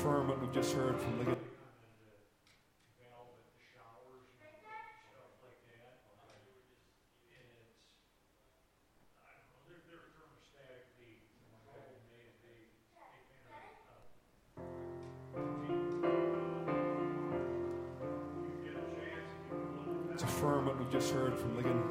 affirm what we've just heard from Ligon. To affirm what we've just heard from Ligon.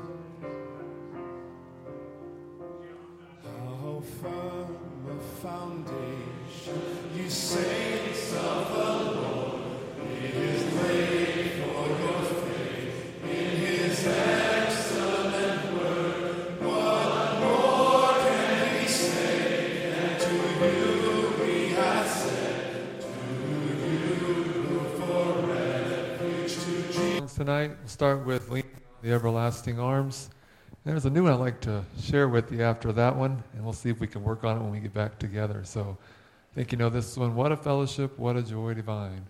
How firm a foundation, you saints of the Lord, it is laid for your faith in His excellent word. What more can we say? And to you we have said, to you look for refuge to Jesus. Tonight, we'll start with Leaning on the Everlasting Arms. There's a new one I'd like to share with you after that one, and we'll see if we can work on it when we get back together. So I think you know this one. What a fellowship, what a joy divine.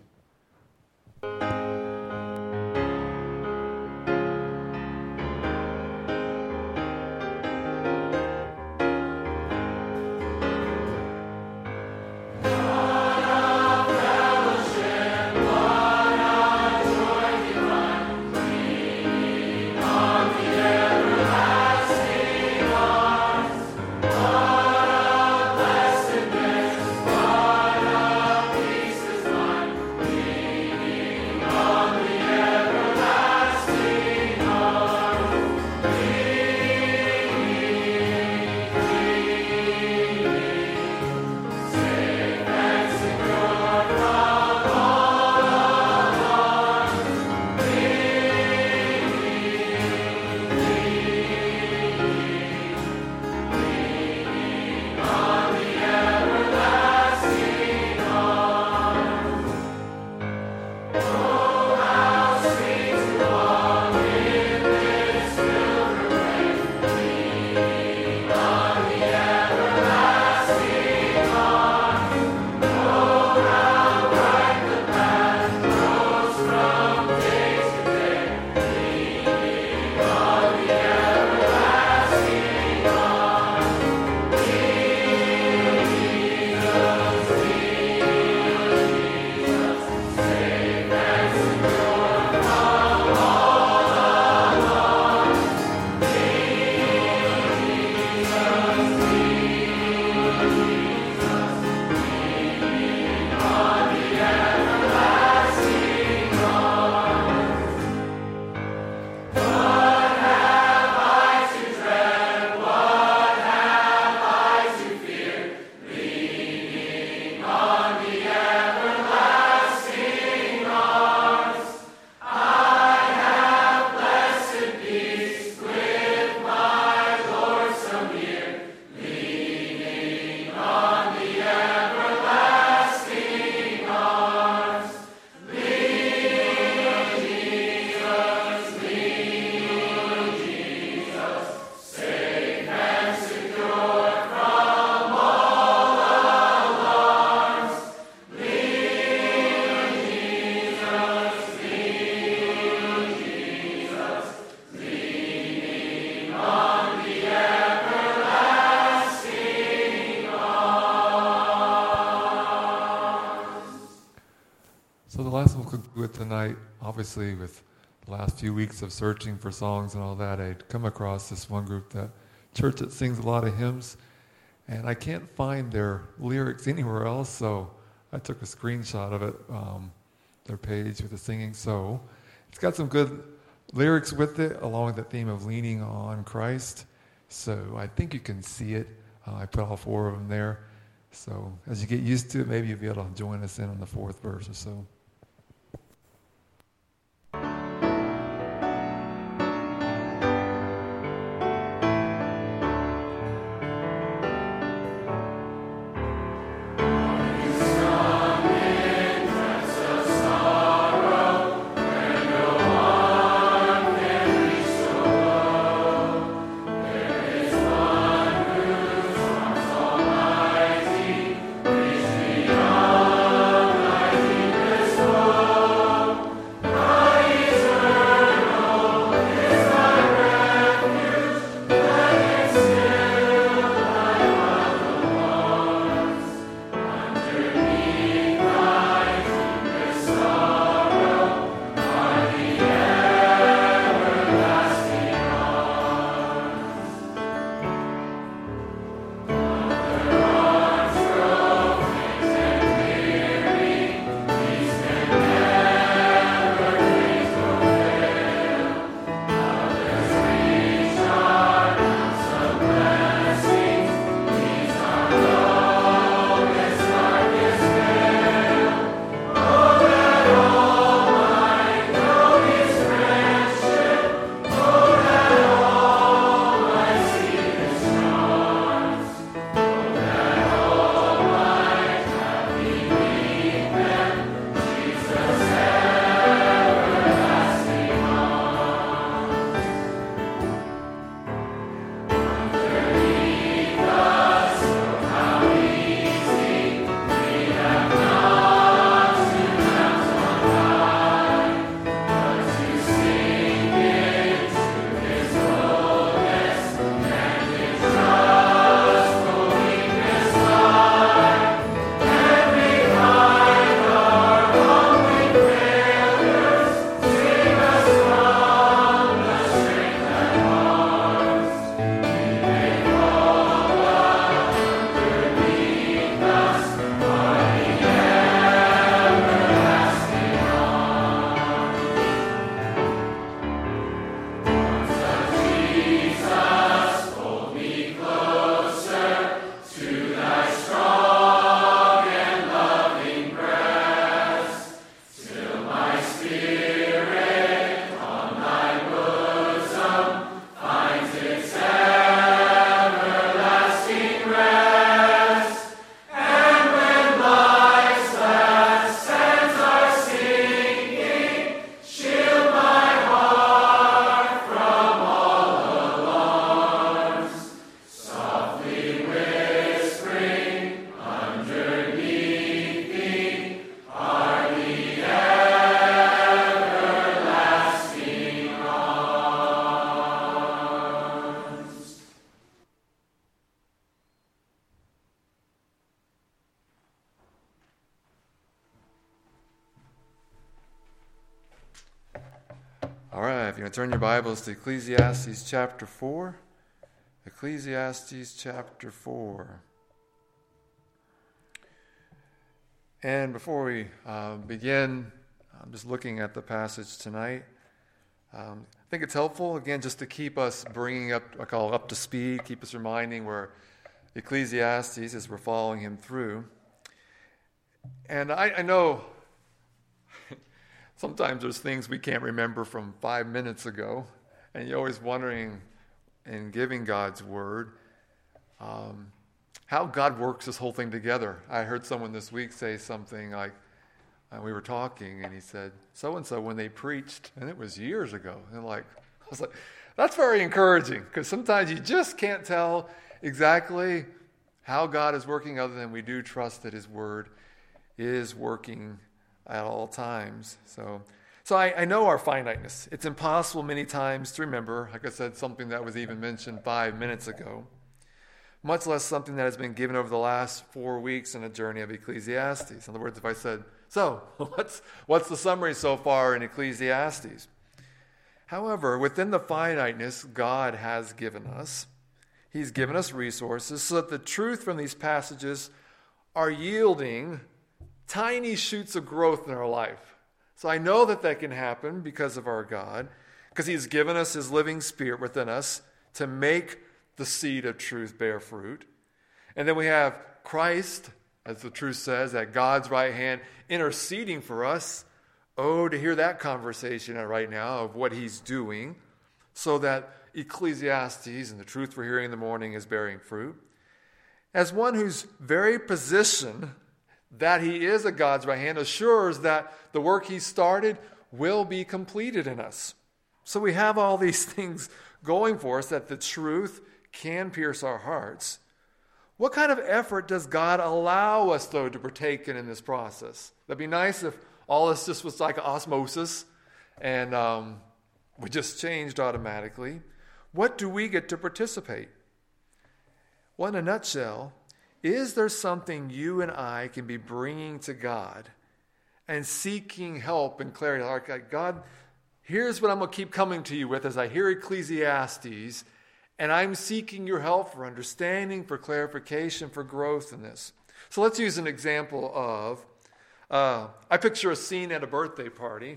So the last one we'll conclude tonight, obviously with the last few weeks of searching for songs and all that, I'd come across this one group, that church that sings a lot of hymns, and I can't find their lyrics anywhere else, so I took a screenshot of it, their page with the singing. So it's got some good lyrics with it, along with the theme of leaning on Christ. So I think you can see it. I put all four of them there. So as you get used to it, maybe you'll be able to join us in on the fourth verse or so. This All right, if you're going to turn your Bibles to Ecclesiastes chapter 4. Ecclesiastes chapter 4. And before we begin, I'm just looking at the passage tonight. I think it's helpful, again, just to keep us bringing up, I call it up to speed, keep us reminding where Ecclesiastes, as we're following him through. And I know sometimes there's things we can't remember from 5 minutes ago, and you're always wondering, in giving God's word, how God works this whole thing together. I heard someone this week say something like, we were talking, and he said, so-and-so, when they preached, and it was years ago, and I was like, that's very encouraging, because sometimes you just can't tell exactly how God is working, other than we do trust that his word is working at all times. So I know our finiteness. It's impossible many times to remember, like I said, something that was even mentioned 5 minutes ago, much less something that has been given over the last 4 weeks in a journey of Ecclesiastes. In other words, if I said, so what's the summary so far in Ecclesiastes? However, within the finiteness God has given us, he's given us resources so that the truth from these passages are yielding tiny shoots of growth in our life. So I know that can happen because of our God, because he's given us his living spirit within us to make the seed of truth bear fruit. And then we have Christ, as the truth says, at God's right hand, interceding for us. Oh, to hear that conversation right now of what he's doing, so that Ecclesiastes and the truth we're hearing in the morning is bearing fruit. As one whose very position that he is at God's right hand assures that the work he started will be completed in us. So we have all these things going for us, that the truth can pierce our hearts. What kind of effort does God allow us, though, to partake in this process? That'd be nice if all this just was like osmosis and we just changed automatically. What do we get to participate? Well, in a nutshell, is there something you and I can be bringing to God and seeking help and clarity? Like, God, here's what I'm going to keep coming to you with as I hear Ecclesiastes, and I'm seeking your help for understanding, for clarification, for growth in this. So let's use an example of, I picture a scene at a birthday party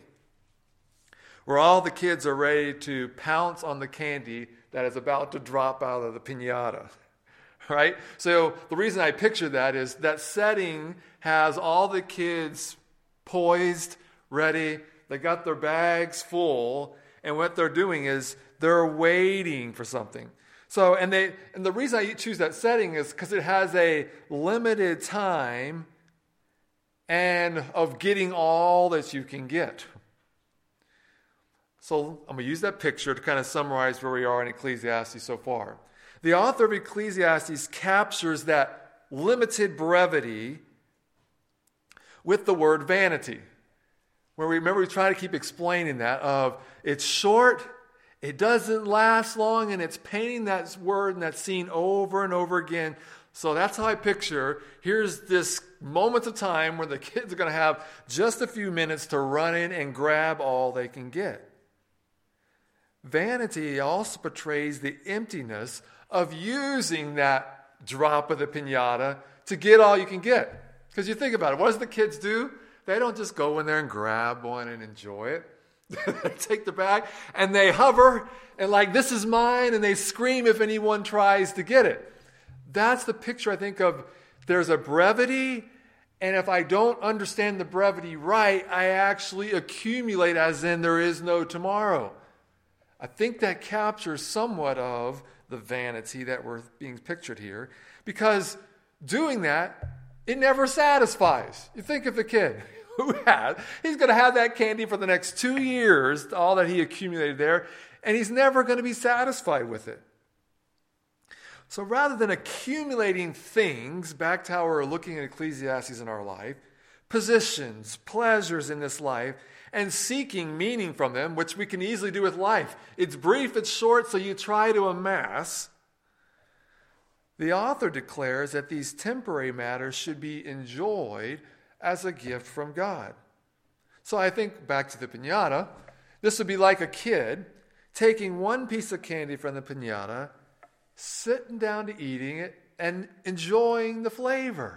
where all the kids are ready to pounce on the candy that is about to drop out of the piñata. Right? So the reason I picture that is that setting has all the kids poised, ready. They got their bags full, and what they're doing is they're waiting for something. So, and the reason I choose that setting is because it has a limited time and of getting all that you can get. So I'm going to use that picture to kind of summarize where we are in Ecclesiastes so far. The author of Ecclesiastes captures that limited brevity with the word vanity. Where we try to keep explaining that of it's short, it doesn't last long, and it's painting that word and that scene over and over again. So that's how I picture, here's this moment of time where the kids are going to have just a few minutes to run in and grab all they can get. Vanity also portrays the emptiness of using that drop of the piñata to get all you can get. Because you think about it, what does the kids do? They don't just go in there and grab one and enjoy it. They take the bag and they hover and like, this is mine, and they scream if anyone tries to get it. That's the picture I think of. There's a brevity, and if I don't understand the brevity right, I actually accumulate, as in there is no tomorrow. I think that captures somewhat of the vanity that we're being pictured here, because doing that, it never satisfies. You think of the kid he's going to have that candy for the next 2 years, all that he accumulated there, and he's never going to be satisfied with it. So rather than accumulating things, back to how we're looking at Ecclesiastes in our life, positions, pleasures in this life, and seeking meaning from them, which we can easily do with life. It's brief, it's short, so you try to amass. The author declares that these temporary matters should be enjoyed as a gift from God. So I think back to the piñata. This would be like a kid taking one piece of candy from the piñata, sitting down to eating it, and enjoying the flavor.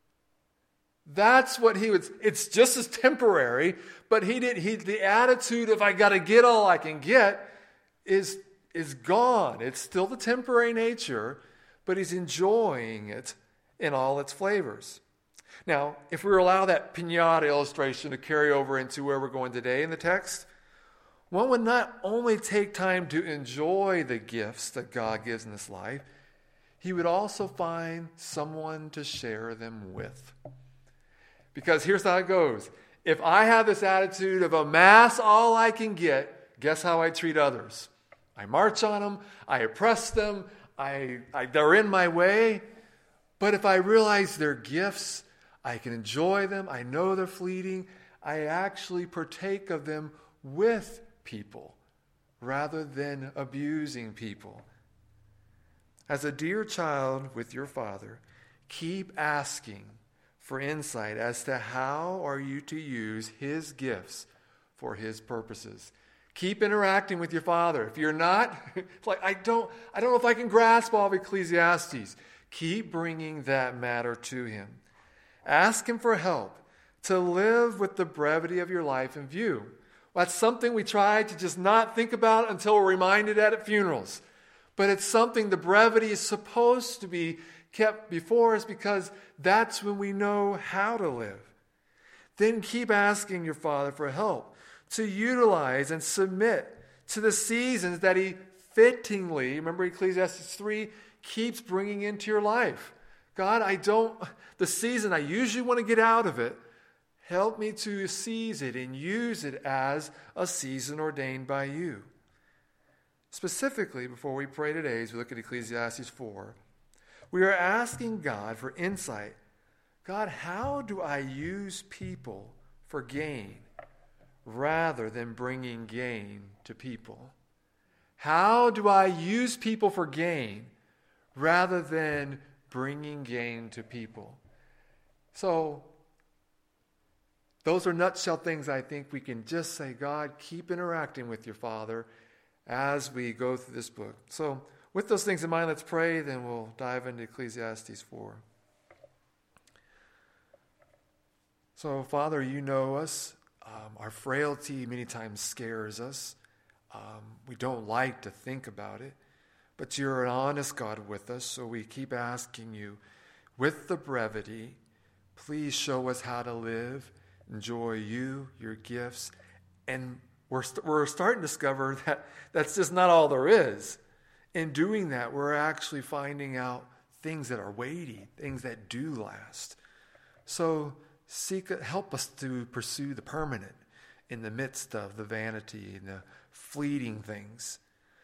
That's what he would. It's just as temporary, but the attitude of I got to get all I can get is gone. It's still the temporary nature, but he's enjoying it in all its flavors. Now, if we allow that piñata illustration to carry over into where we're going today in the text, one would not only take time to enjoy the gifts that God gives in this life, he would also find someone to share them with. Because here's how it goes. If I have this attitude of amass all I can get, guess how I treat others? I march on them, I oppress them, they're in my way. But if I realize their gifts, I can enjoy them, I know they're fleeting, I actually partake of them with people rather than abusing people. As a dear child with your Father, keep asking for insight as to how are you to use his gifts for his purposes. Keep interacting with your Father. If you're not, it's like, I don't know if I can grasp all of Ecclesiastes. Keep bringing that matter to him. Ask him for help to live with the brevity of your life in view. Well, that's something we try to just not think about until we're reminded at funerals. But it's something, the brevity is supposed to be kept before us because that's when we know how to live. Then keep asking your Father for help to utilize and submit to the seasons that he fittingly, remember Ecclesiastes 3, keeps bringing into your life. God, the season I usually want to get out of it, help me to seize it and use it as a season ordained by you. Specifically, before we pray today, as we look at Ecclesiastes 4, we are asking God for insight. God, how do I use people for gain rather than bringing gain to people? How do I use people for gain rather than bringing gain to people? So, those are nutshell things I think we can just say, God, keep interacting with your Father as we go through this book. So, with those things in mind, let's pray, then we'll dive into Ecclesiastes 4. So, Father, you know us. Our frailty many times scares us. We don't like to think about it. But you're an honest God with us, so we keep asking you, with the brevity, please show us how to live, enjoy you, your gifts. And we're starting to discover that that's just not all there is. In doing that, we're actually finding out things that are weighty, things that do last. So help us to pursue the permanent in the midst of the vanity and the fleeting things.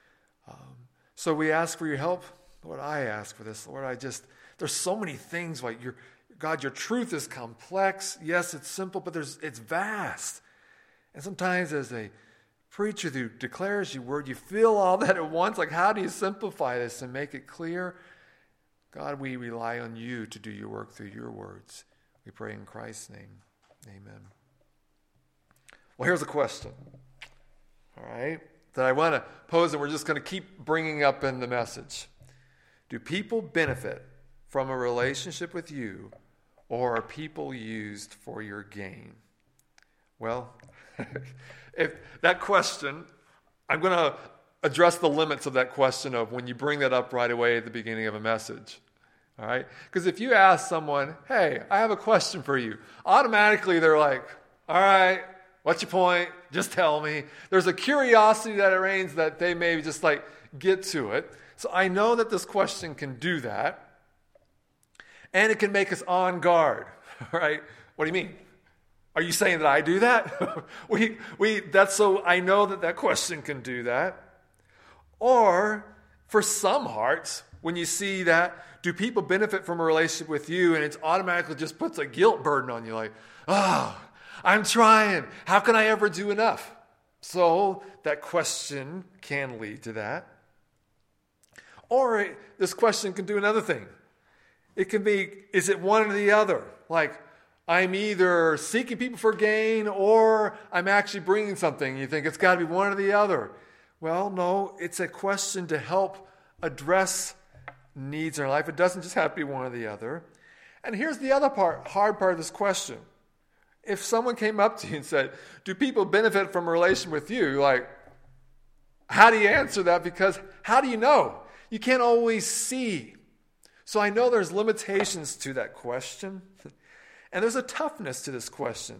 So we ask for your help. Lord, I ask for this. Lord, there's so many things. Like God, your truth is complex. Yes, it's simple, but it's vast. And sometimes as a preacher who declares your word, you feel all that at once. Like, how do you simplify this and make it clear? God, we rely on you to do your work through your words. We pray in Christ's name. Amen. Well, here's a question. All right, that I want to pose, and we're just going to keep bringing up in the message. Do people benefit from a relationship with you, or are people used for your gain? Well, if that question, I'm going to address the limits of that question of when you bring that up right away at the beginning of a message. All right? Because if you ask someone, hey, I have a question for you, automatically they're like, all right, what's your point? Just tell me. There's a curiosity that reigns that they may just like get to it. So I know that this question can do that. And it can make us on guard. Right? What do you mean? Are you saying that I do that? That's so I know that question can do that. Or for some hearts, when you see that, do people benefit from a relationship with you, and it automatically just puts a guilt burden on you, like, I'm trying. How can I ever do enough? So that question can lead to that. Or this question can do another thing. It can be, is it one or the other? Like, I'm either seeking people for gain or I'm actually bringing something. You think it's got to be one or the other. Well, no, it's a question to help address needs in our life. It doesn't just have to be one or the other. And here's the other hard part of this question. If someone came up to you and said, do people benefit from a relation with you? You're like, how do you answer that? Because how do you know? You can't always see. So I know there's limitations to that question. And there's a toughness to this question.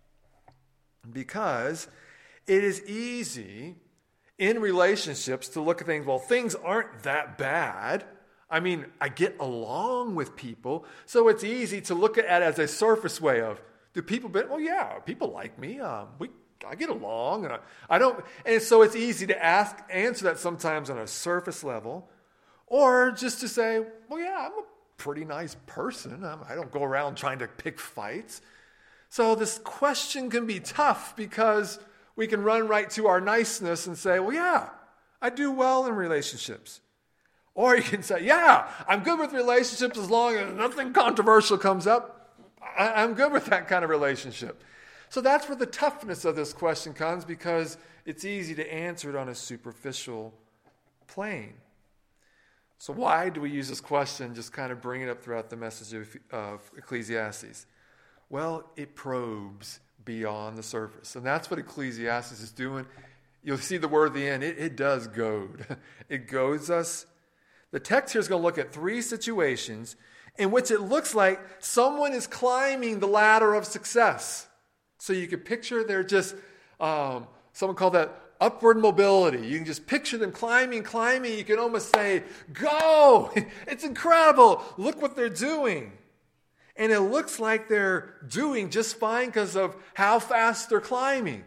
Because it is easy in relationships to look at things, well, things aren't that bad. I mean, I get along with people. So it's easy to look at it as a surface way of, do people benefit? Well, yeah, people like me. I get along, and I don't. And so it's easy to answer that sometimes on a surface level, or just to say, well, yeah, I'm a pretty nice person. I don't go around trying to pick fights. So this question can be tough because we can run right to our niceness and say, well, yeah, I do well in relationships. Or you can say, yeah, I'm good with relationships as long as nothing controversial comes up. I'm good with that kind of relationship. So that's where the toughness of this question comes, because it's easy to answer it on a superficial plane. So why do we use this question, just kind of bring it up throughout the message of Ecclesiastes? Well, it probes beyond the surface. And that's what Ecclesiastes is doing. You'll see the word at the end. It does goad. It goads us. The text here is going to look at 3 situations in which it looks like someone is climbing the ladder of success. So you can picture they're just, someone called that upward mobility. You can just picture them climbing. You can almost say, go! It's incredible. Look what they're doing. And it looks like they're doing just fine because of how fast they're climbing.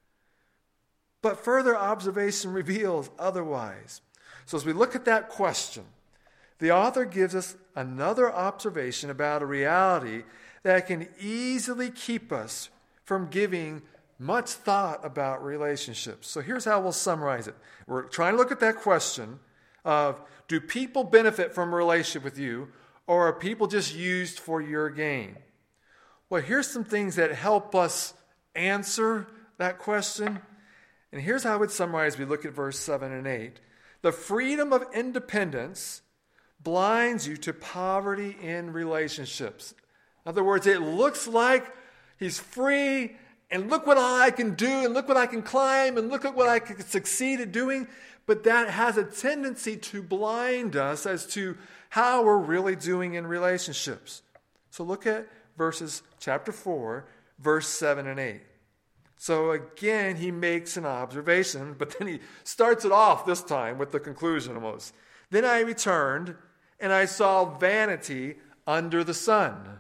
But further observation reveals otherwise. So as we look at that question, the author gives us another observation about a reality that can easily keep us from giving much thought about relationships. So here's how we'll summarize it. We're trying to look at that question of, do people benefit from a relationship with you, or are people just used for your gain? Well, here's some things that help us answer that question. And here's how I would summarize. We look at verse 7 and 8. The freedom of independence blinds you to poverty in relationships. In other words, it looks like he's free, and look what I can do, and look what I can climb, and look at what I can succeed at doing. But that has a tendency to blind us as to how we're really doing in relationships. So look at chapter 4, verse 7 and 8. So again, he makes an observation, but then he starts it off this time with the conclusion almost. Then I returned, and I saw vanity under the sun.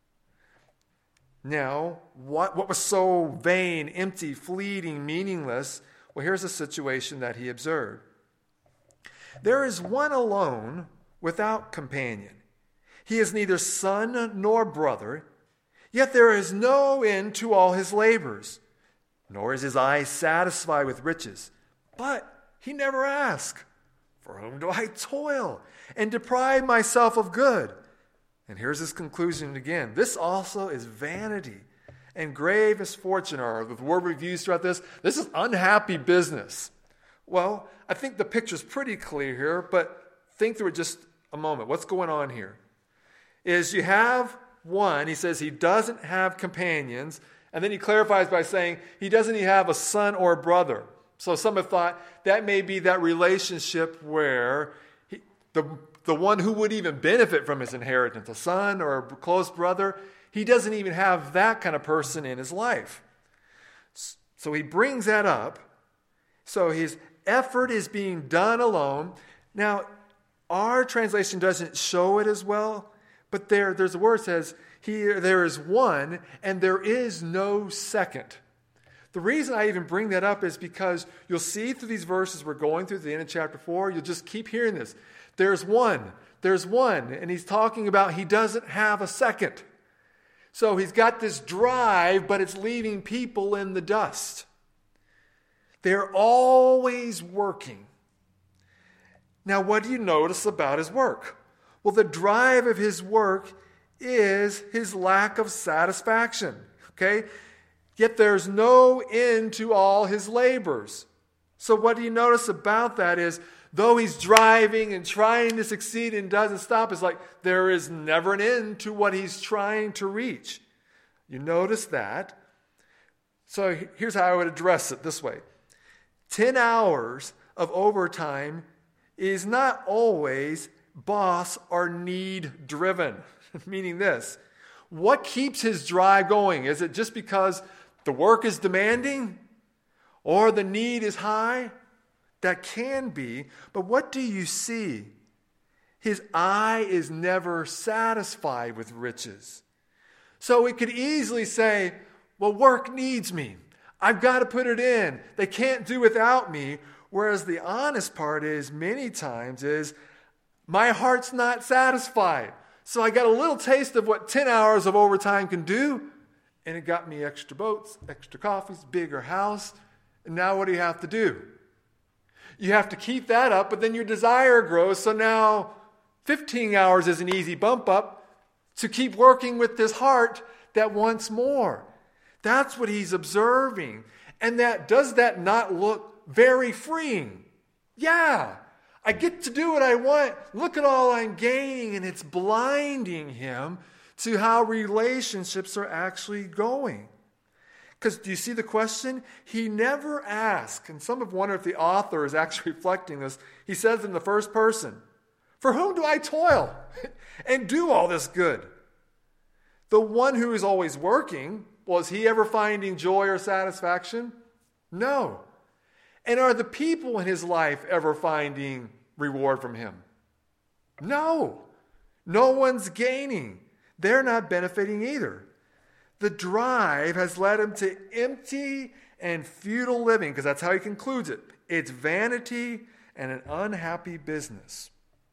Now, what was so vain, empty, fleeting, meaningless? Well, here's a situation that he observed. There is one alone without companion. He is neither son nor brother, yet there is no end to all his labors, nor is his eye satisfied with riches. But he never asks, for whom do I toil and deprive myself of good? And here's his conclusion again. This also is vanity and grave misfortune, or the word we've used throughout this is unhappy business. Well, I think the picture's pretty clear here, but think through it just a moment. What's going on here? Is you have one, he says he doesn't have companions, and then he clarifies by saying he doesn't even have a son or a brother. So some have thought that may be that relationship where the one who would even benefit from his inheritance, a son or a close brother, he doesn't even have that kind of person in his life. So he brings that up. So his effort is being done alone. Now, our translation doesn't show it as well, but there's a word that says, there is one and there is no second. The reason I even bring that up is because you'll see through these verses we're going through at the end of chapter 4, you'll just keep hearing this. There's one, and he's talking about he doesn't have a second. So he's got this drive, but it's leaving people in the dust. They're always working. Now, what do you notice about his work? Well, the drive of his work is his lack of satisfaction. Okay? Yet there's no end to all his labors. So what do you notice about that is, though he's driving and trying to succeed and doesn't stop, it's like there is never an end to what he's trying to reach. You notice that? So here's how I would address it this way. 10 hours of overtime is not always boss or need driven. Meaning this, what keeps his drive going? Is it just because the work is demanding or the need is high? That can be, but what do you see? His eye is never satisfied with riches. So we could easily say, well, work needs me. I've got to put it in. They can't do without me. Whereas the honest part is, many times, is my heart's not satisfied. So I got a little taste of what 10 hours of overtime can do, and it got me extra boats, extra coffees, bigger house. And now what do you have to do? You have to keep that up, but then your desire grows. So now 15 hours is an easy bump up to keep working with this heart that wants more. That's what he's observing. And does that not look very freeing? Yeah, I get to do what I want. Look at all I'm gaining, and it's blinding him to how relationships are actually going. Because do you see the question? He never asks, and some have wondered if the author is actually reflecting this. He says in the first person, for whom do I toil and do all this good? The one who is always working, well, is he ever finding joy or satisfaction? No. And are the people in his life ever finding reward from him? No. No one's gaining. They're not benefiting either. The drive has led him to empty and futile living, because that's how he concludes it. It's vanity and an unhappy business.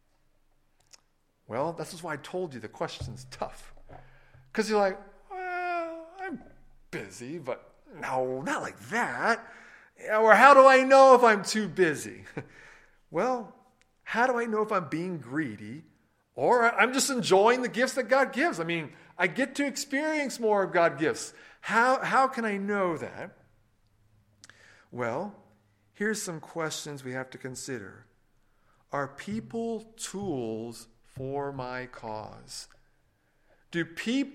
Well, this is why I told you the question's tough. Because you're like, well, I'm busy, but no, not like that. Or how do I know if I'm too busy? Well, how do I know if I'm being greedy or I'm just enjoying the gifts that God gives? I mean, I get to experience more of God's gifts. How can I know that? Well, here's some questions we have to consider. Are people tools for my cause? Do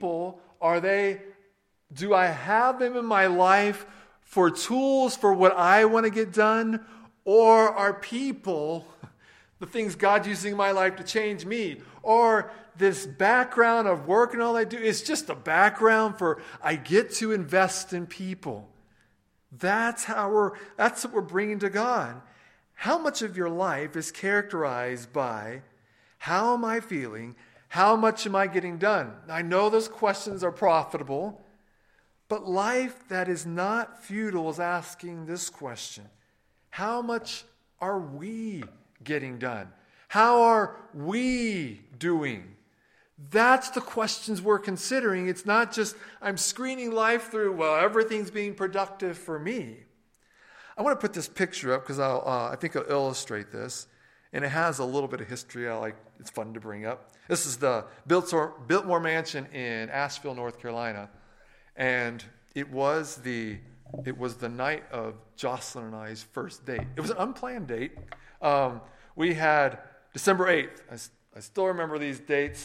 I have them in my life for tools for what I want to get done? Or are people the things God's using in my life to change me? Or this background of work and all I do is just a background for I get to invest in people. That's what we're bringing to God. How much of your life is characterized by how am I feeling? How much am I getting done? I know those questions are profitable, but life that is not futile is asking this question. How much are we getting done? How are we doing? That's the questions we're considering. It's not just, I'm screening life through, well, everything's being productive for me. I want to put this picture up because I think it'll illustrate this. And it has a little bit of history. It's fun to bring up. This is the Biltmore Mansion in Asheville, North Carolina. And it was the night of Jocelyn and I's first date. It was an unplanned date. We had December 8th. I still remember these dates.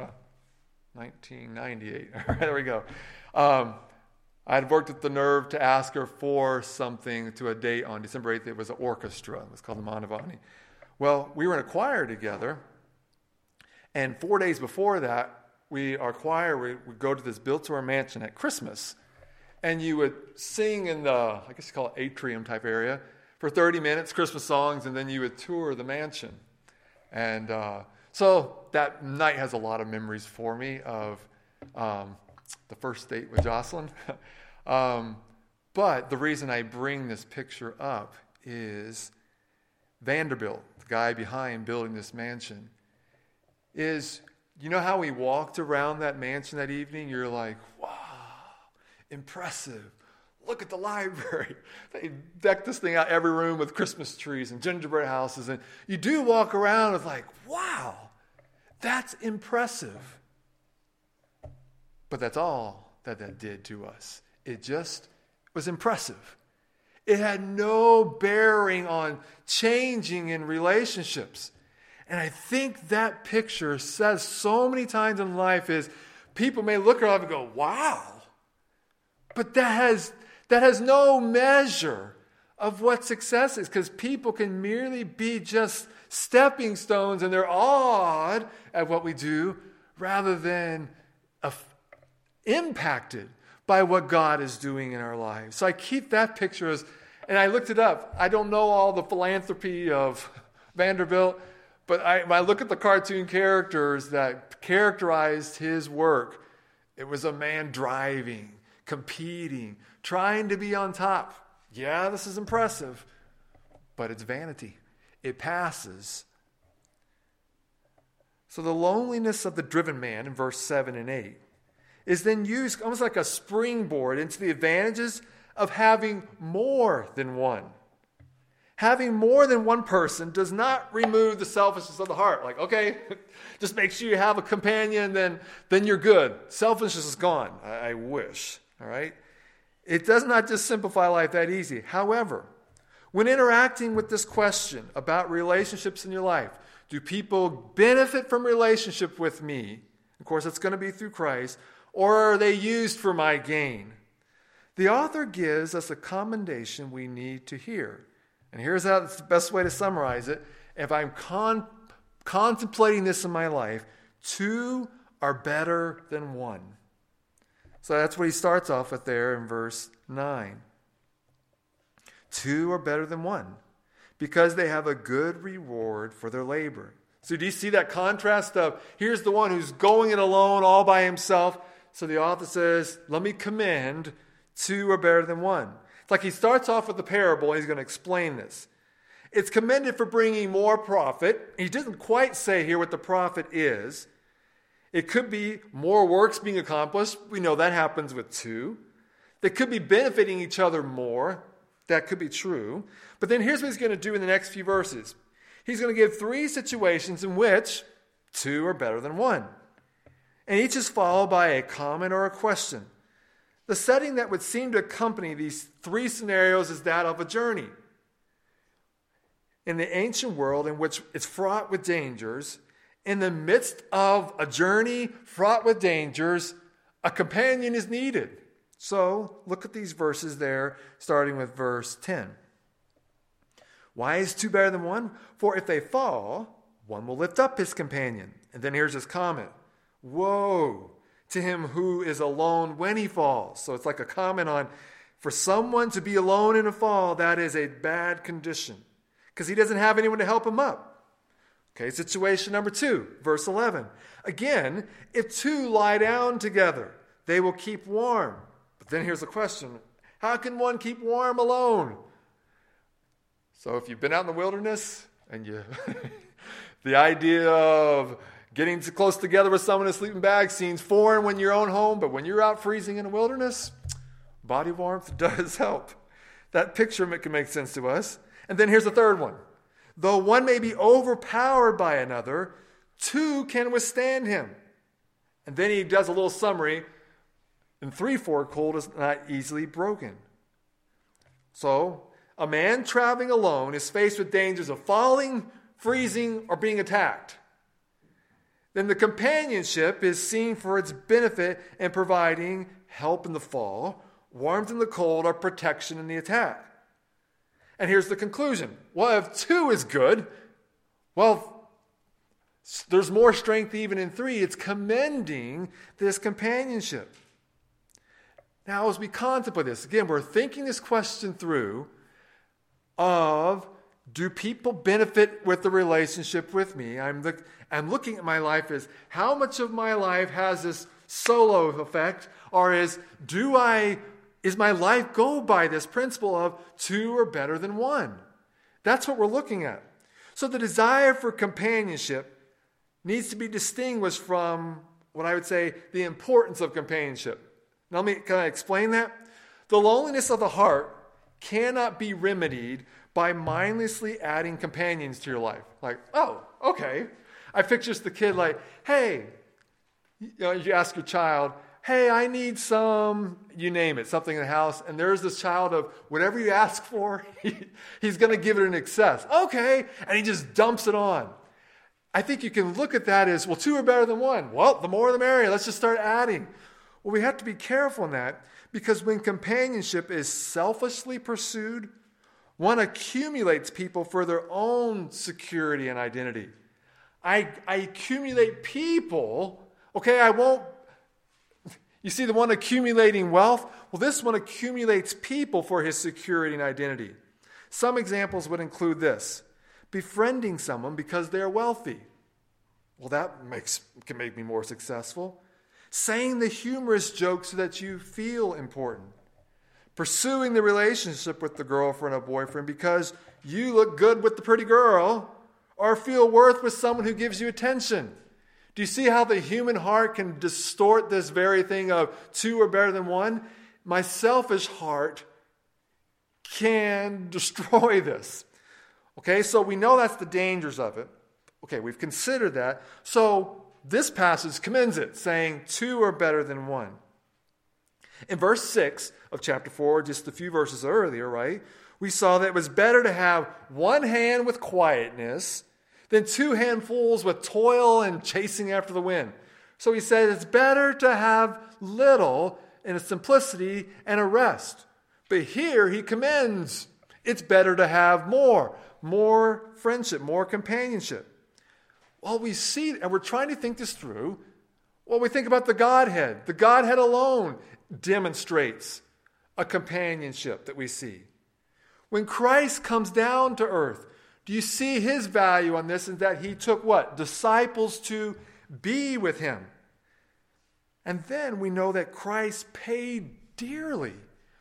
1998. All right, there we go. I had worked with the nerve to ask her for something to a date on December 8th. It was an orchestra. It was called the Manavani. Well, we were in a choir together. And 4 days before that, our choir would go to this Biltmore Mansion at Christmas. And you would sing in the, I guess you call it atrium type area, for 30 minutes, Christmas songs, and then you would tour the mansion. And so that night has a lot of memories for me of the first date with Jocelyn. But the reason I bring this picture up is Vanderbilt, the guy behind building this mansion, is, you know how we walked around that mansion that evening? You're like, wow, impressive. Look at the library. They decked this thing out every room with Christmas trees and gingerbread houses. And you do walk around with like, wow, that's impressive. But that's all that did to us. It just was impressive. It had no bearing on changing in relationships. And I think that picture says so many times in life is people may look at life and go, wow. But that has no measure of what success is, because people can merely be just stepping stones and they're awed at what we do rather than impacted by what God is doing in our lives. So I keep that picture as, and I looked it up. I don't know all the philanthropy of Vanderbilt, but when I look at the cartoon characters that characterized his work, it was a man driving, competing, trying to be on top. Yeah, this is impressive, but it's vanity. It passes. So the loneliness of the driven man in verse 7 and 8 is then used almost like a springboard into the advantages of having more than one. Having more than one person does not remove the selfishness of the heart. Like, okay, just make sure you have a companion, then you're good. Selfishness is gone. I wish. All right? It does not just simplify life that easy. However, when interacting with this question about relationships in your life, do people benefit from relationship with me? Of course, it's going to be through Christ. Or are they used for my gain? The author gives us a commendation we need to hear. And here's how it's the best way to summarize it. If I'm contemplating this in my life, two are better than one. So that's what he starts off with there in verse 9. Two are better than one, because they have a good reward for their labor. So do you see that contrast of, here's the one who's going it alone all by himself. So the author says, let me commend, two are better than one. It's like he starts off with the parable and he's going to explain this. It's commended for bringing more profit. He doesn't quite say here what the profit is. It could be more works being accomplished. We know that happens with two. They could be benefiting each other more. That could be true. But then here's what he's going to do in the next few verses. He's going to give three situations in which two are better than one. And each is followed by a comment or a question. The setting that would seem to accompany these three scenarios is that of a journey. In the ancient world, in which it's fraught with dangers, in the midst of a journey fraught with dangers, a companion is needed. So look at these verses there, starting with verse 10. Why is two better than one? For if they fall, one will lift up his companion. And then here's his comment. Woe to him who is alone when he falls. So it's like a comment on, for someone to be alone in a fall, that is a bad condition, because he doesn't have anyone to help him up. Okay, situation number 2, verse 11. Again, if two lie down together, they will keep warm. But then here's the question. How can one keep warm alone? So if you've been out in the wilderness and you the idea of getting too close together with someone in a sleeping bag seems foreign when you're own home, but when you're out freezing in the wilderness, body warmth does help. That picture can make sense to us. And then here's the third one. Though one may be overpowered by another, two can withstand him. And then he does a little summary. And 3/4 cold is not easily broken. So, a man traveling alone is faced with dangers of falling, freezing, or being attacked. Then the companionship is seen for its benefit in providing help in the fall, warmth in the cold, or protection in the attack. And here's the conclusion. Well, if two is good, well, there's more strength even in three. It's commending this companionship. Now, as we contemplate this, again, we're thinking this question through of, do people benefit with the relationship with me? I'm looking at my life as, how much of my life has this solo effect, or is my life go by this principle of two are better than one? That's what we're looking at. So the desire for companionship needs to be distinguished from what I would say the importance of companionship. Now, can I explain that? The loneliness of the heart cannot be remedied by mindlessly adding companions to your life. Like, oh, okay. I picture the kid like, hey, you ask your child, hey, I need some, you name it, something in the house, and there's this child of whatever you ask for, he's going to give it in excess. Okay, and he just dumps it on. I think you can look at that as, well, two are better than one. Well, the more the merrier. Let's just start adding. Well, we have to be careful in that, because when companionship is selfishly pursued, one accumulates people for their own security and identity. I accumulate people. Okay, I won't. You see the one accumulating wealth? Well, this one accumulates people for his security and identity. Some examples would include this: befriending someone because they're wealthy. Well, that can make me more successful. Saying the humorous joke so that you feel important. Pursuing the relationship with the girlfriend or boyfriend because you look good with the pretty girl, or feel worth with someone who gives you attention. Do you see how the human heart can distort this very thing of two are better than one? My selfish heart can destroy this. Okay, so we know that's the dangers of it. Okay, we've considered that. So this passage commends it, saying two are better than one. In verse 6 of chapter 4, just a few verses earlier, right, we saw that it was better to have one hand with quietness than two handfuls with toil and chasing after the wind. So he said it's better to have little in a simplicity and a rest. But here he commends it's better to have more friendship, more companionship. Well, we see, and we're trying to think this through. Well, we think about the Godhead. The Godhead alone demonstrates a companionship that we see. When Christ comes down to earth, do you see his value on this? And that he took what? Disciples to be with him. And then we know that Christ paid dearly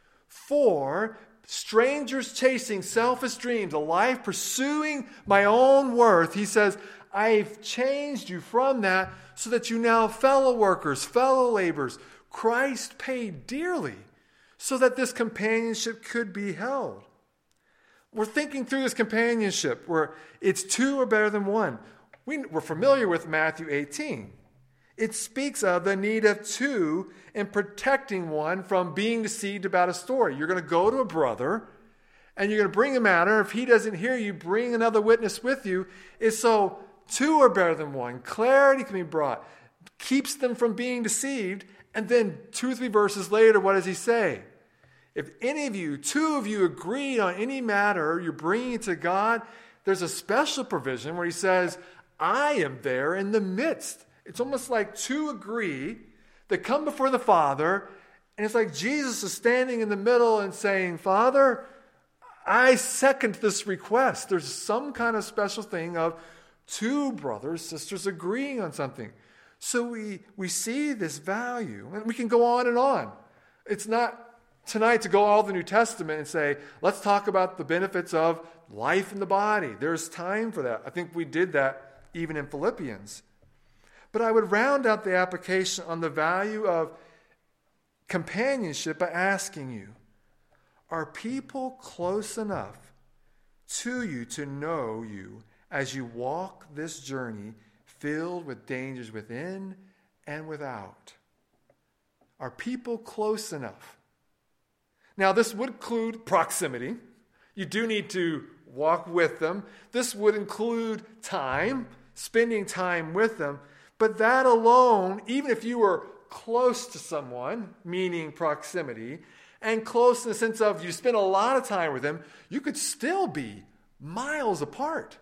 for strangers chasing selfish dreams, a life pursuing my own worth. He says, I've changed you from that so that you now fellow workers, fellow laborers. Christ paid dearly so that this companionship could be held. We're thinking through this companionship where it's two are better than one. We're familiar with Matthew 18. It speaks of the need of two in protecting one from being deceived about a story. You're going to go to a brother and you're going to bring a matter. If he doesn't hear you, bring another witness with you. It's so two are better than one. Clarity can be brought. Keeps them from being deceived. And then 2 or 3 verses later, what does he say? If any of you, two of you agree on any matter you're bringing it to God, there's a special provision where he says, I am there in the midst. It's almost like two agree. They come before the Father, and it's like Jesus is standing in the middle and saying, Father, I second this request. There's some kind of special thing of two brothers, sisters agreeing on something. So we see this value, and we can go on and on. It's not tonight to go all the New Testament and say, let's talk about the benefits of life in the body. There's time for that. I think we did that even in Philippians. But I would round out the application on the value of companionship by asking you, are people close enough to you to know you as you walk this journey filled with dangers within and without? Are people close enough? Now, this would include proximity. You do need to walk with them. This would include time, spending time with them. But that alone, even if you were close to someone, meaning proximity, and close in the sense of you spend a lot of time with them, you could still be miles apart.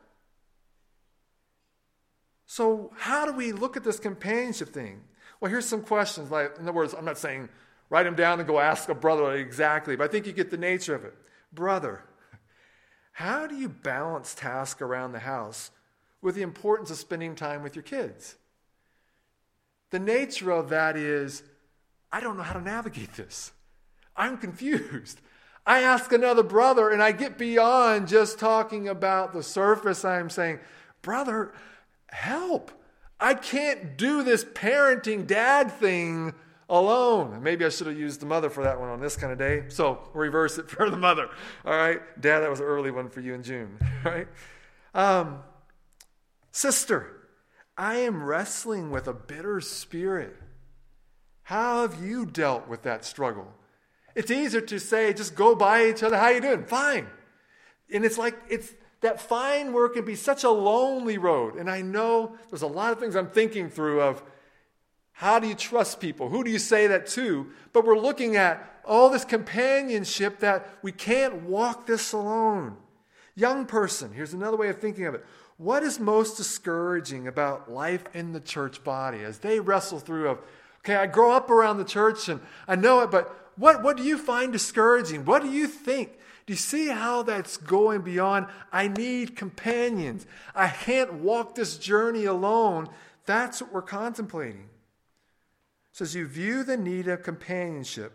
So how do we look at this companionship thing? Well, here's some questions. Like, in other words, I'm not saying write them down and go ask a brother exactly, but I think you get the nature of it. Brother, how do you balance tasks around the house with the importance of spending time with your kids? The nature of that is, I don't know how to navigate this. I'm confused. I ask another brother and I get beyond just talking about the surface. I'm saying, brother, help. I can't do this parenting dad thing alone. Maybe I should have used the mother for that one on this kind of day. So reverse it for the mother. All right. Dad, that was an early one for you in June. All right. Sister, I am wrestling with a bitter spirit. How have you dealt with that struggle? It's easier to say, just go by each other. How you doing? Fine. And it's that fine word can be such a lonely road. And I know there's a lot of things I'm thinking through of how do you trust people? Who do you say that to? But we're looking at all this companionship that we can't walk this alone. Young person, here's another way of thinking of it. What is most discouraging about life in the church body as they wrestle through okay, I grow up around the church and I know it, but what do you find discouraging? What do you think? Do you see how that's going beyond, I need companions. I can't walk this journey alone. That's what we're contemplating. So as you view the need of companionship,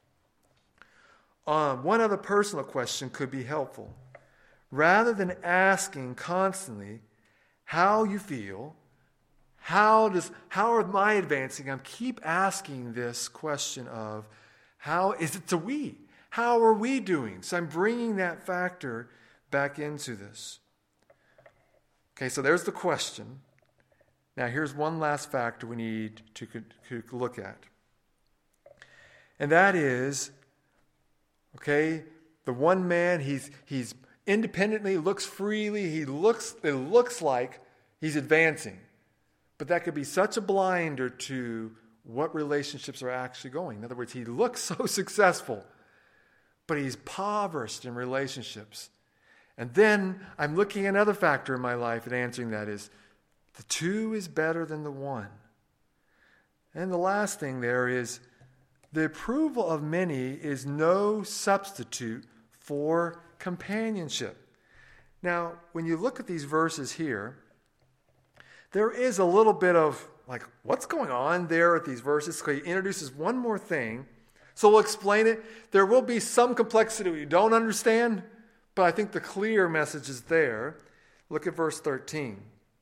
one other personal question could be helpful. Rather than asking constantly how you feel, how am I advancing, I keep asking this question of how is it to we? How are we doing? So I'm bringing that factor back into this. Okay, so there's the question. Now here's one last factor we need to look at. And that is, okay, the one man, he's independently, looks freely, it looks like he's advancing. But that could be such a blinder to what relationships are actually going. In other words, he looks so successful, but he's impoverished in relationships. And then I'm looking at another factor in my life and answering that is, the two is better than the one. And the last thing there is, the approval of many is no substitute for companionship. Now, when you look at these verses here, there is a little bit of what's going on there at these verses? So he introduces one more thing. So we'll explain it. There will be some complexity we don't understand, but I think the clear message is there. Look at verse 13.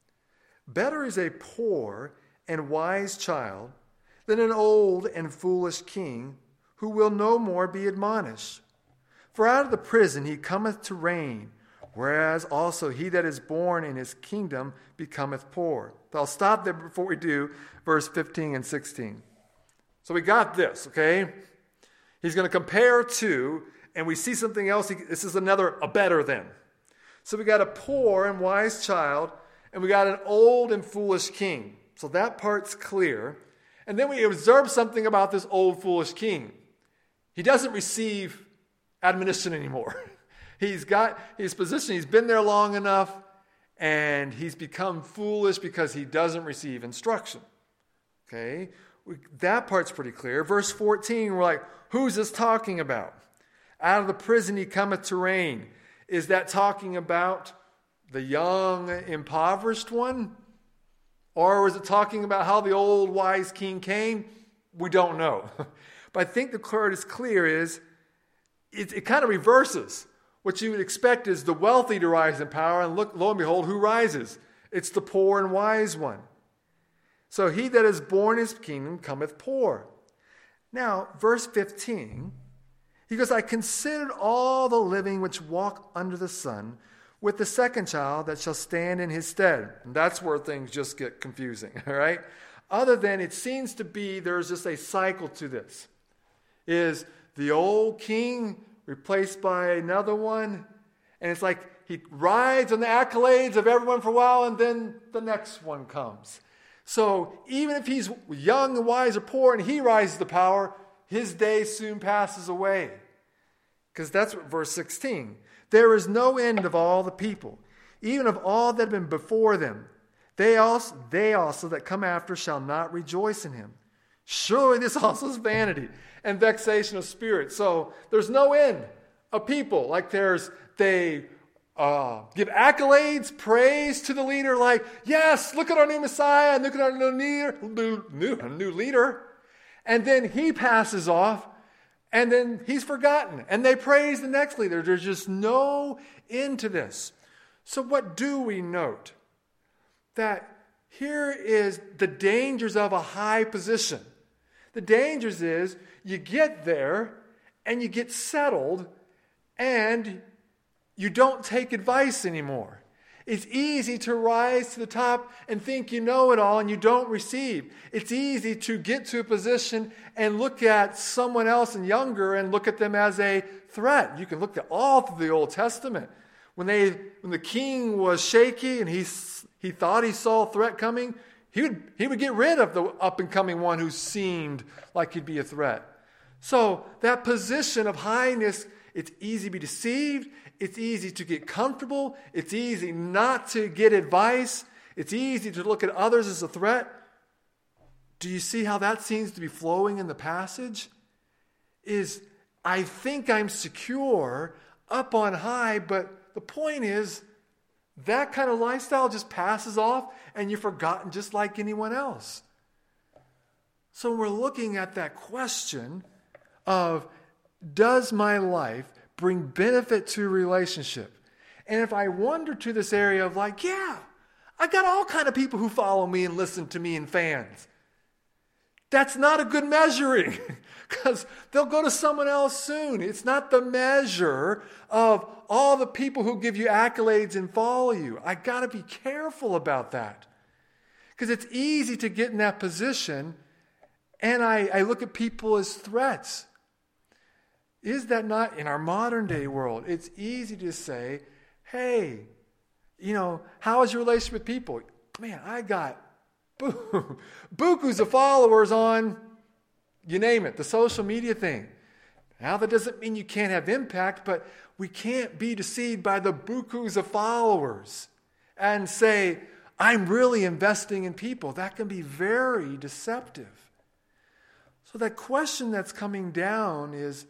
Better is a poor and wise child than an old and foolish king who will no more be admonished. For out of the prison he cometh to reign, whereas also he that is born in his kingdom becometh poor. So I'll stop there before we do verse 15 and 16. So we got this, okay? He's going to compare two, and we see something else. This is a better than. So we got a poor and wise child, and we got an old and foolish king. So that part's clear. And then we observe something about this old foolish king. He doesn't receive admonition anymore. He's got his position. He's been there long enough, and he's become foolish because he doesn't receive instruction. Okay? That part's pretty clear. Verse 14, we're like, who's this talking about? Out of the prison he cometh to reign. Is that talking about the young, impoverished one? Or is it talking about how the old wise king came? We don't know. But I think the word is clear is, it kind of reverses. What you would expect is the wealthy to rise in power, and lo and behold, who rises? It's the poor and wise one. So he that is born in his kingdom cometh poor. Now, verse 15, he goes, I considered all the living which walk under the sun, with the second child that shall stand in his stead. And that's where things just get confusing, all right? Other than it seems to be there's just a cycle to this. Is the old king replaced by another one? And it's like he rides on the accolades of everyone for a while, and then the next one comes. So even if he's young and wise or poor and he rises to power, his day soon passes away. Because that's what verse 16. There is no end of all the people, even of all that have been before them. They also that come after shall not rejoice in him. Surely this also is vanity and vexation of spirit. So there's no end of people. Like they give accolades, praise to the leader, like, yes, look at our new Messiah, look at our new leader. And then he passes off, and then he's forgotten. And they praise the next leader. There's just no end to this. So what do we note? That here is the dangers of a high position. The dangers is you get there and you get settled and you don't take advice anymore. It's easy to rise to the top and think you know it all and you don't receive. It's easy to get to a position and look at someone else and younger and look at them as a threat. You can look at all through the Old Testament. When the king was shaky and he thought he saw a threat coming, he would get rid of the up-and-coming one who seemed like he'd be a threat. So that position of highness, it's easy to be deceived. It's easy to get comfortable. It's easy not to get advice. It's easy to look at others as a threat. Do you see how that seems to be flowing in the passage? I think I'm secure up on high, but the point is that kind of lifestyle just passes off and you're forgotten just like anyone else. So we're looking at that question of, does my life bring benefit to relationship? And if I wander to this area of like, yeah, I got all kind of people who follow me and listen to me and fans. That's not a good measuring because they'll go to someone else soon. It's not the measure of all the people who give you accolades and follow you. I got to be careful about that because it's easy to get in that position and I look at people as threats. Is that not in our modern day world? It's easy to say, hey, how is your relationship with people? Man, I got bukus of followers on, you name it, the social media thing. Now that doesn't mean you can't have impact, but we can't be deceived by the bukus of followers and say, I'm really investing in people. That can be very deceptive. So that question that's coming down is,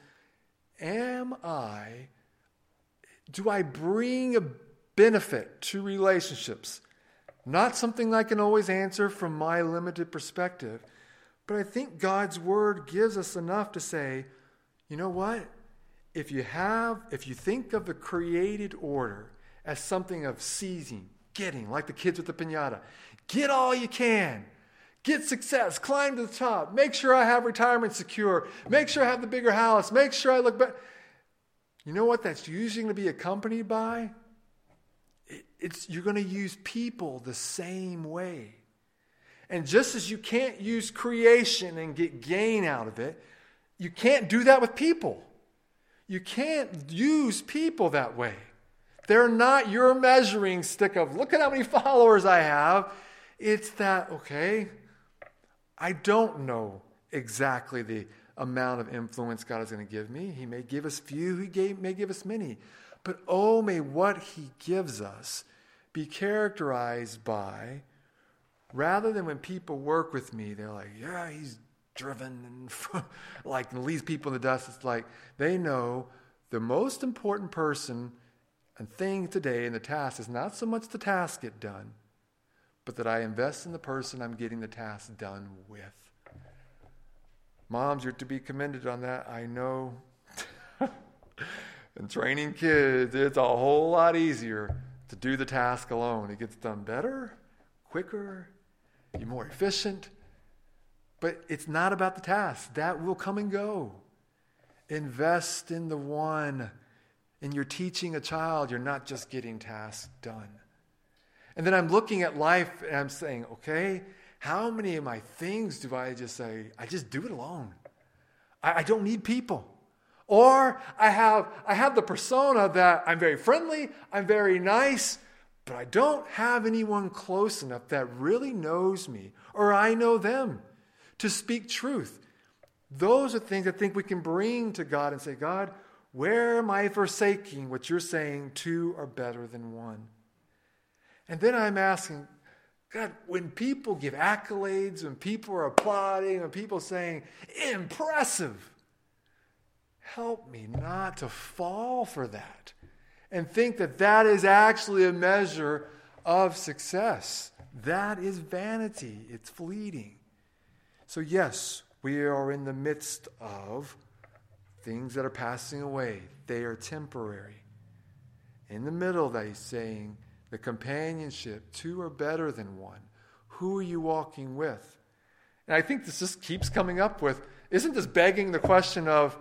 do I bring a benefit to relationships? Not something I can always answer from my limited perspective, but I think God's word gives us enough to say, you know what? If you think of the created order as something of seizing, getting, like the kids with the piñata, get all you can. Get success, climb to the top, make sure I have retirement secure, make sure I have the bigger house, make sure I look better. You know what that's usually going to be accompanied by? You're going to use people the same way. And just as you can't use creation and get gain out of it, you can't do that with people. You can't use people that way. They're not your measuring stick of, look at how many followers I have. It's that, okay, I don't know exactly the amount of influence God is going to give me. He may give us few, may give us many. But may what he gives us be characterized by, rather than when people work with me, they're like, yeah, he's driven and like leaves people in the dust. It's like they know the most important person and thing today in the task is not so much the task get done, but that I invest in the person I'm getting the task done with. Moms, you're to be commended on that. I know. And training kids, it's a whole lot easier to do the task alone. It gets done better, quicker, you're more efficient. But it's not about the task. That will come and go. Invest in the one. And you're teaching a child, you're not just getting tasks done. And then I'm looking at life and I'm saying, okay, how many of my things do I just say, I just do it alone. I don't need people. Or I have the persona that I'm very friendly, I'm very nice, but I don't have anyone close enough that really knows me or I know them to speak truth. Those are things I think we can bring to God and say, God, where am I forsaking what you're saying two are better than one? And then I'm asking, God, when people give accolades, when people are applauding, when people are saying, impressive, help me not to fall for that and think that that is actually a measure of success. That is vanity. It's fleeting. So yes, we are in the midst of things that are passing away. They are temporary. In the middle of that, he's saying, the companionship, two are better than one. Who are you walking with? And I think this just keeps coming up with, isn't this begging the question of,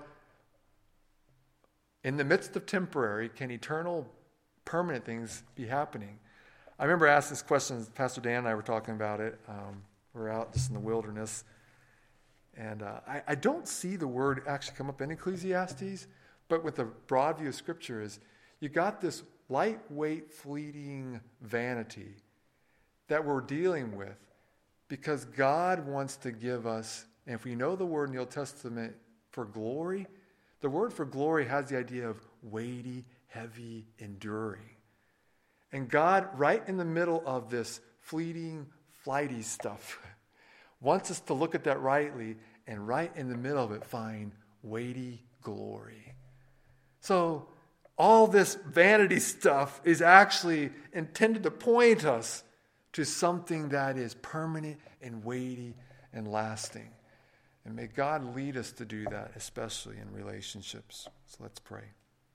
in the midst of temporary, can eternal, permanent things be happening? I remember asking this question, Pastor Dan and I were talking about it. We were out just in the wilderness. And I don't see the word actually come up in Ecclesiastes, but with the broad view of Scripture is you got this lightweight, fleeting vanity that we're dealing with because God wants to give us, and if we know the word in the Old Testament for glory, the word for glory has the idea of weighty, heavy, enduring. And God, right in the middle of this fleeting, flighty stuff, wants us to look at that rightly and right in the middle of it find weighty glory. So all this vanity stuff is actually intended to point us to something that is permanent and weighty and lasting. And may God lead us to do that, especially in relationships. So let's pray.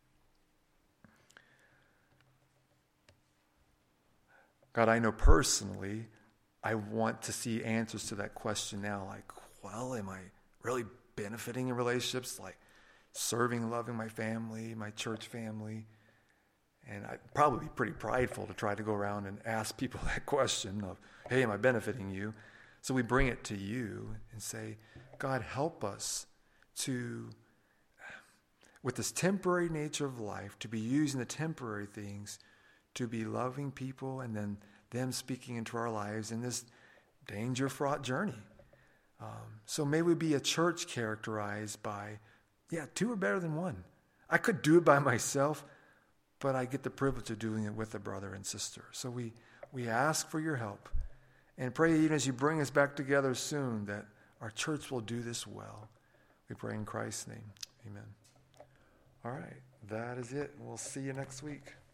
God, I know personally, I want to see answers to that question now. Like, well, am I really benefiting in relationships? Like serving and loving my family, my church family? And I'd probably be pretty prideful to try to go around and ask people that question of, hey, am I benefiting you? So we bring it to you and say, God, help us to, with this temporary nature of life, to be using the temporary things to be loving people and then them speaking into our lives in this danger-fraught journey. So may we be a church characterized by, two are better than one. I could do it by myself, but I get the privilege of doing it with a brother and sister. So we ask for your help and pray even as you bring us back together soon that our church will do this well. We pray in Christ's name. Amen. All right, that is it. We'll see you next week.